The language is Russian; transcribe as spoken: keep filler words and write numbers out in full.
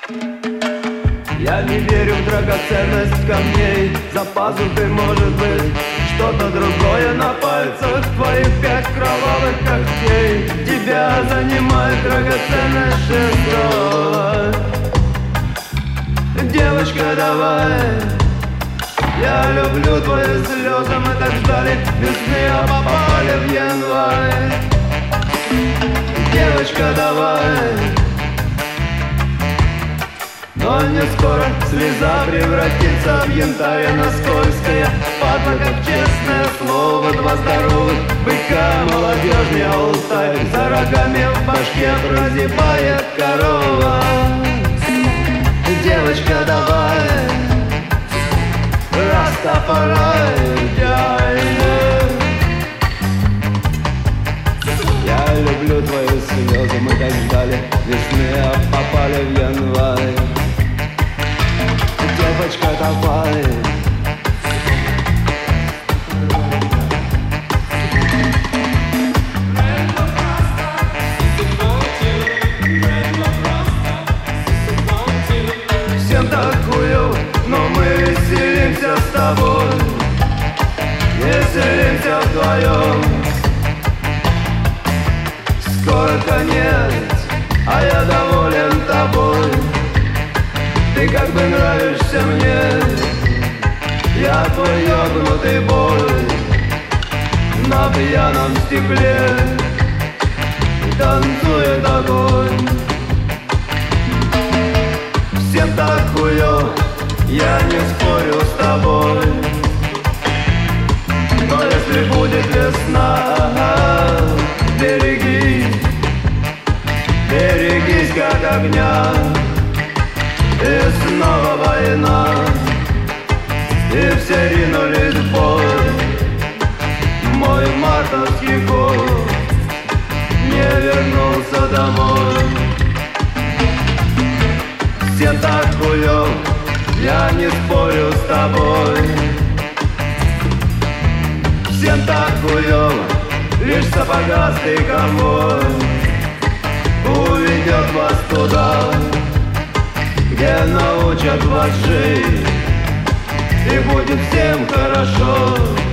Я не верю в драгоценность камней. За пазухой может быть что-то другое. На пальцах твоих пять кровавых когтей. Тебя занимает драгоценность шестого. Девочка, давай. Я люблю твои слезы. Мы так ждали весны, а попали в январь. Девочка, давай. Но не скоро слеза превратится в янтарь. Она скользкая, падла, как честное слово. Два здоровых быка, молодежный Алтай. За рогами в башке прозябает корова. Девочка, давай. Растафарай, я люблю твои слезы. Мы так ждали весны, а попали в январь. Девочка, давай. Всем так хуёво, но мы веселимся с тобой. Веселимся вдвоем. Скоро конец, а я доволен тобой. Ты как бы нравишься мне. Я твой ёбнутый бой. На пьяном стекле танцует огонь. Всем так хуёво, я не спорю с тобой. Но если будет весна, берегись, берегись как огня. И снова война, и все ринулись в бой. Мой мартовский год не вернулся домой. Всем так хуёво, я не спорю с тобой. Всем так хуёво, лишь сапогастый конвой уведет вас туда, где научат вас жить, и будет всем хорошо.